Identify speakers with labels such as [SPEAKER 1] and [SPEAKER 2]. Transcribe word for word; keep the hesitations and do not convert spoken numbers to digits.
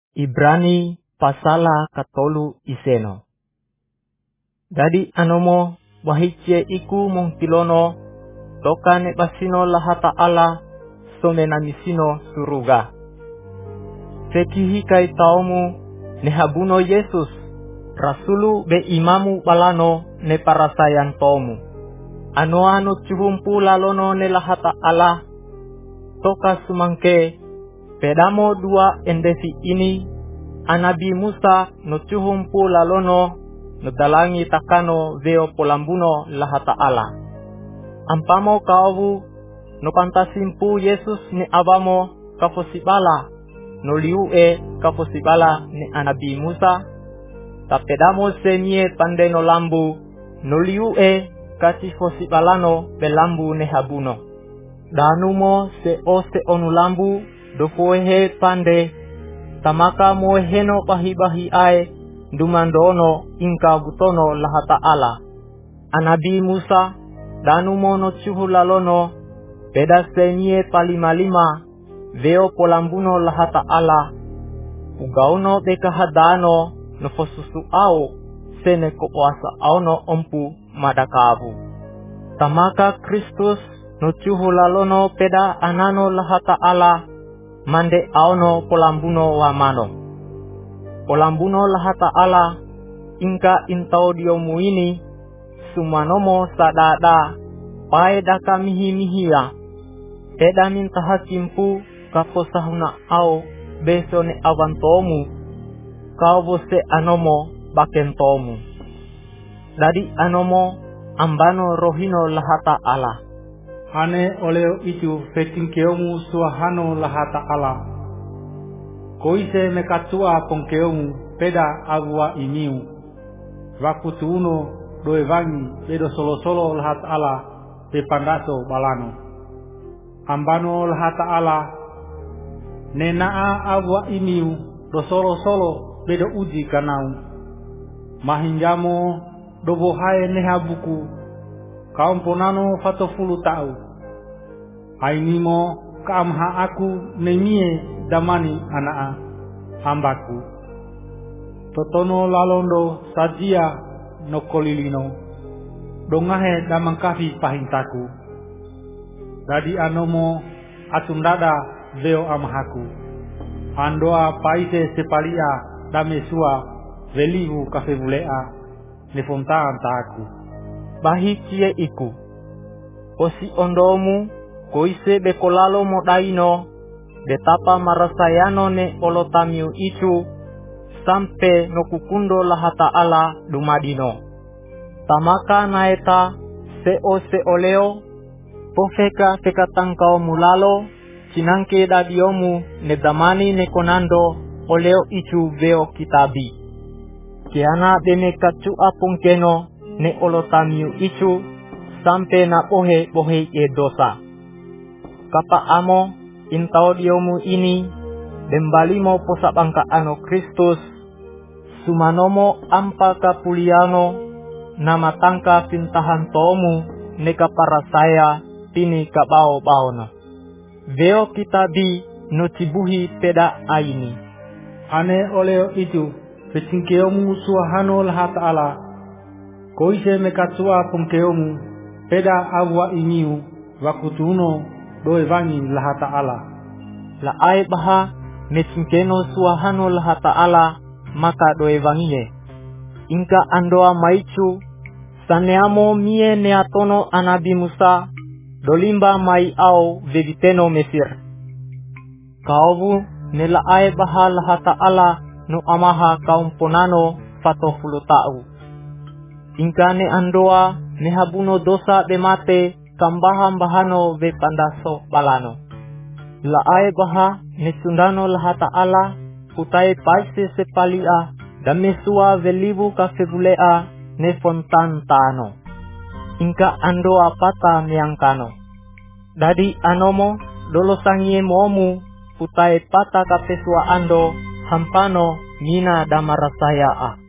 [SPEAKER 1] Ibrani pasala katolu iseno. Dadi anomo wahicie iku mong tilono toka ne basino laha ta'ala somenamisino suruga. Sekihi kai taumu ne habuno Yesus rasulu be imamu balano ne parasayan tomu. Ano ano cuhumpu lalono ne laha ta'ala toka sumangke pedamo dua endesi ini anabi Musa no cuhumpu lalono no dalangi takano veo polambuno laha ta'ala. Ampamo kauvu no pantasimpu Yesus ni abamo kafosibala no liue kafosibala ni anabi Musa tapedamo semie pande no lambu no liue kasi fosibalano belambu ne habuno. Danumo se ose onu lambu do foehe pande tamaka moeheno bahi-bahi ae dumandono ingka butono laha ta'ala. Anabi Musa danumo no cuhu lalono beda senye palima-lima veo polambuno laha ta'ala ugauno bekahadano no fosusu au sene koasa auno ompu madakabu. Tamaka Kristus no cuhu lalono peda anano laha ta'ala mande auno polambuno wa mano. Polambuno laha ta'ala ingka intau diomu ini sumanomo sadada pae daka mihi-mihia eda minta hakimpu kaposahuna au besone awantomu kau bose anomo bakentomu. Dadi anomo ambano rohino laha ta'ala.
[SPEAKER 2] Ane oleo itu fetingkeomu suahano laha ta'ala. Koise mekatua pongkeomu peda agua imiu. Wakutuuno doe vangi bedo solo-solo laha ta'ala pe pandaso balano. Ambano laha ta'ala nenaa agua imiu do solo-solo bedo uji kanau. Mahinjamo dobo hae neha buku kaum ponano fatofulu tau. Ainimo kaamha aku nemie damani anaa hambaku. Totono lalondo sajia no kolilino dongahe damangkafi pahintaku. Dadi anomo atundada veo amahaku. Andoa paise sepalia damesua velihu kafebulea nefontaan taku.
[SPEAKER 1] Bahi cie iku osi ondomu koise bekolalo modaino betapa marasayano ne olotamiu itu sampe no kukundo laha ta'ala dumadino. Tamaka naeta se o se oleo pofeka fekatangkao mulalo cinangke dadiomu ne damani ne konando oleo itu veo kitabi. Kiana dene kacu apung keno ne olotamiu itu sampe na bohe bohe e dosa. Kapa amo intao diomu ini dembalimo posabangka ano Kristus sumanomo ampa kapuliano nama tangka pintahan tomu neka para saya tini kabao baono. Veo kitabi notibuhi peda aini.
[SPEAKER 2] Ane oleo itu fetingkeomu suahano laha ta'ala. Koise mekatua pungkeomu peda agua imiu wakutuno doe vangi laha ta'ala.
[SPEAKER 1] La ai baha mesinkeno suahano laha ta'ala maka doe vangie. Ingka andoa maicu saneamo mie neatono anabi Musa dolimba mai au veviteno Mesir. Kaubu nela ai baha laha ta'ala no amaha kaum ponano fatofulu ta'u. Ingka ne andoa ne habuno dosa bemate kambahan bahano be pandaso balano. La ai baha ne sundano laha ta'ala putai paise sepalia damesua velibu kafebulea ne fontan tano. Ingka andoa pata miangkano. Dadi anomo dolo sangie momu putai pata kapesua ando hampano mina damarasaya a.